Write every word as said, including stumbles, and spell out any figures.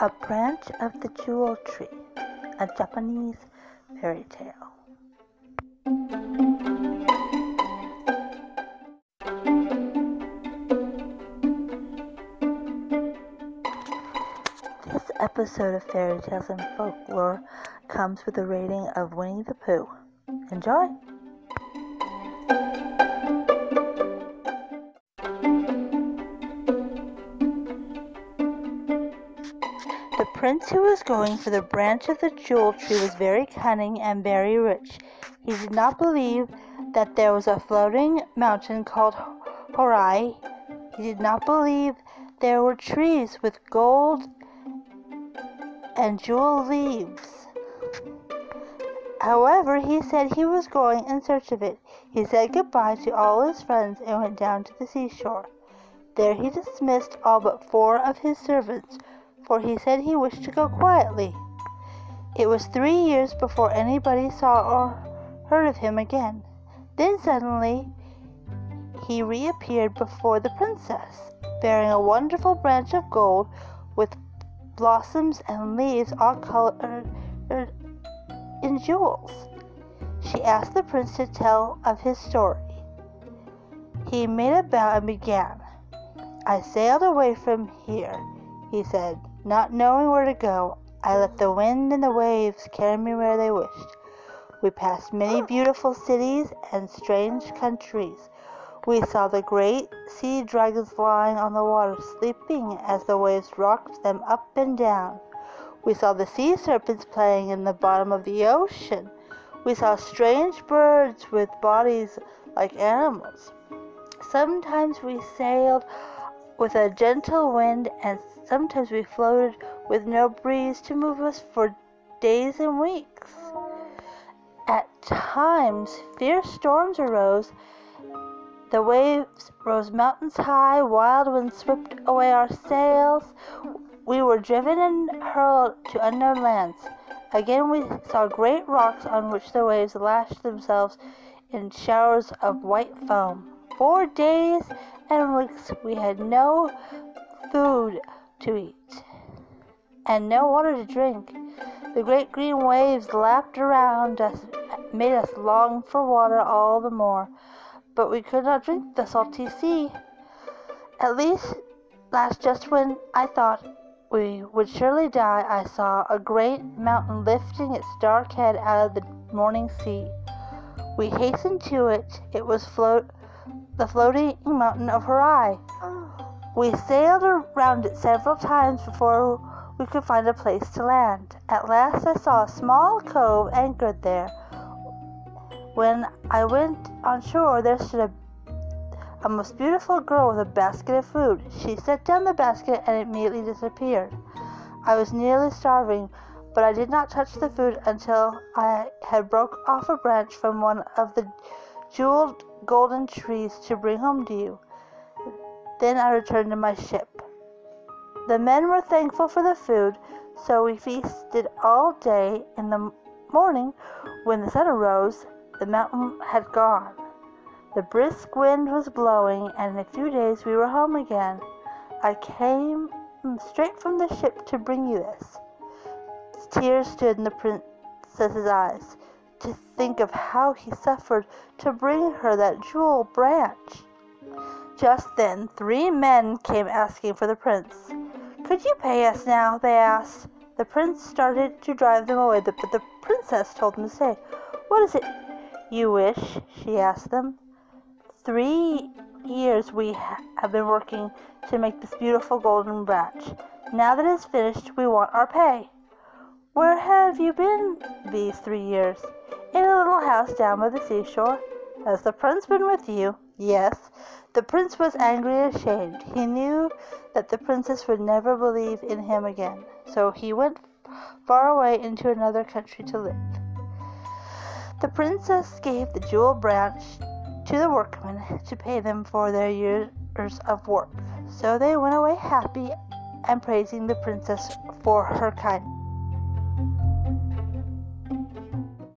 A Branch of the Jewel Tree, a Japanese fairy tale. This episode of Fairy Tales and Folklore comes with a rating of Winnie the Pooh. Enjoy! The prince who was going for the branch of the jewel tree was very cunning and very rich. He did not believe that there was a floating mountain called Horai. He did not believe there were trees with gold and jewel leaves. However, he said he was going in search of it. He said goodbye to all his friends and went down to the seashore. There he dismissed all but four of his servants, for he said he wished to go quietly. It was three years before anybody saw or heard of him again. Then suddenly he reappeared before the princess, bearing a wonderful branch of gold with blossoms and leaves all colored in jewels. She asked the prince to tell of his story. He made a bow and began. "I sailed away from here," he said. "Not knowing where to go, I let the wind and the waves carry me where they wished. We passed many beautiful cities and strange countries. We saw the great sea dragons lying on the water, sleeping as the waves rocked them up and down. We saw the sea serpents playing in the bottom of the ocean. We saw strange birds with bodies like animals. Sometimes we sailed with a gentle wind, and sometimes we floated with no breeze to move us for days and weeks. At times, fierce storms arose. The waves rose mountains high, wild winds swept away our sails. We were driven and hurled to unknown lands. Again we saw great rocks on which the waves lashed themselves in showers of white foam. For days and weeks we had no food to eat and no water to drink. The great green waves lapped around us, made us long for water all the more, but we could not drink the salty sea. At least, last just when I thought we would surely die, I saw a great mountain lifting its dark head out of the morning sea. We hastened to it. It was float the floating mountain of Horai. We sailed around it several times before we could find a place to land. At last I saw a small cove anchored there. When I went on shore, there stood a, a most beautiful girl with a basket of food. She set down the basket and immediately disappeared. I was nearly starving, but I did not touch the food until I had broke off a branch from one of the jeweled golden trees to bring home to you. Then I returned to my ship. The men were thankful for the food, so we feasted all day. In the morning, when the sun arose, the mountain had gone. The brisk wind was blowing, and in a few days we were home again. I came straight from the ship to bring you this." Tears stood in the princess's eyes to think of how he suffered to bring her that jewel branch. Just then three men came asking for the prince. "Could you pay us now?" they asked. The prince started to drive them away, but the princess told him to stay. "What is it you wish?" she asked them. Three years we ha- have been working to make this beautiful golden branch. Now that it is finished, we want our pay." "Where have you been these three years?" "In a little house down by the seashore." "Has the prince been with you?" "Yes." The prince was angry and ashamed. He knew that the princess would never believe in him again, so he went far away into another country to live. The princess gave the jewel branch to the workmen to pay them for their years of work. So they went away happy and praising the princess for her kindness.